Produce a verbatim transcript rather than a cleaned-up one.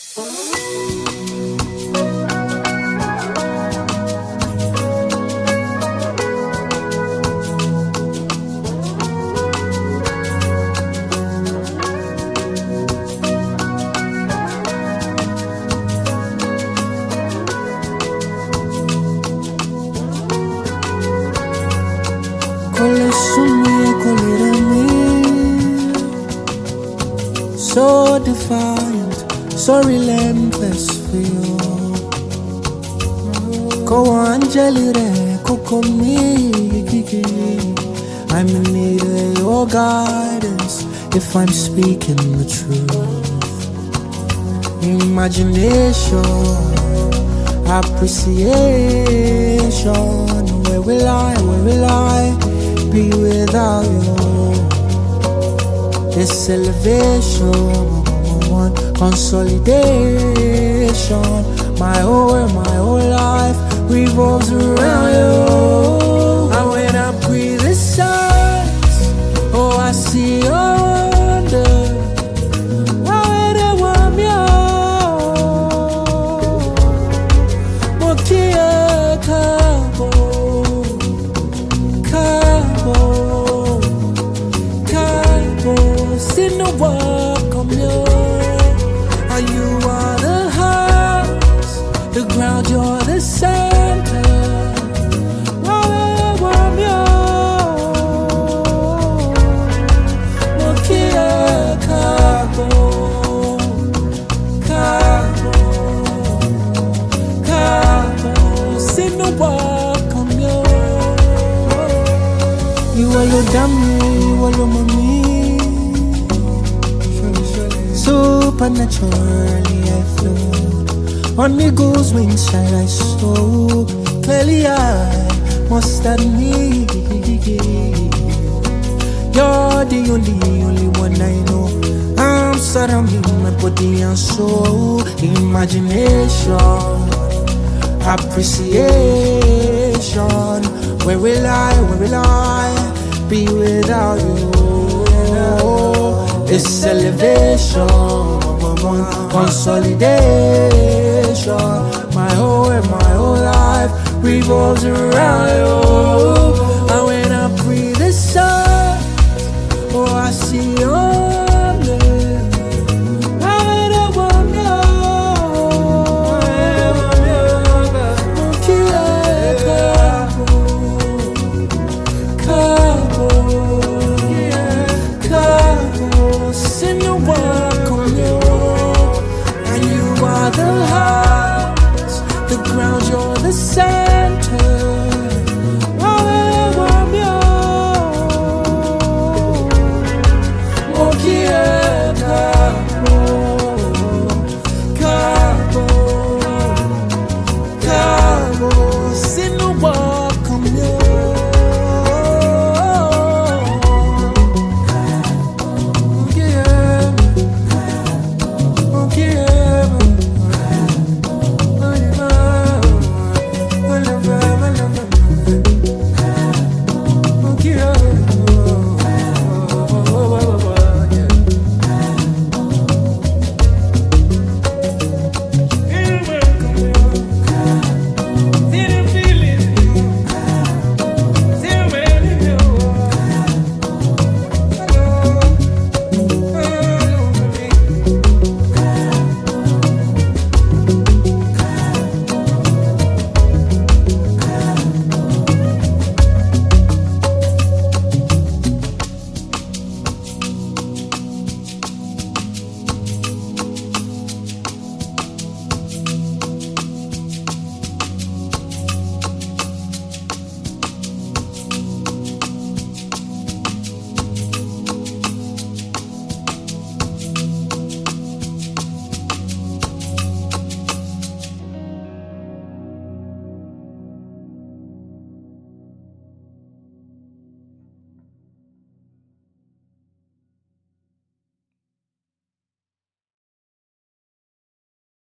So defiant, so relentless for you. Go on, jelly, coco me. I'm in need of your guidance if I'm speaking the truth. Imagination, appreciation. Where will I, where will I be without you? This elevation, consolidation. My whole, my whole life revolves around you. And when I breathe the silence, oh, I see your wonder. Why would I want you? Mokia Cabo, Cabo, Cabo. See no walk on you. And you are the house, the ground, you're the center. Why want you? Mokia Cabo, Cabo, Cabo. See no walk on you. You are your dummy, you are your mommy. Supernaturally I flow on eagle's wings, shall I soar? Clearly I must admit you're the only, only one I know. I'm surrounding my body and soul. Imagination, appreciation. Where will I, where will I be without you? It's elevation, consolidation. My whole, my whole life revolves around you.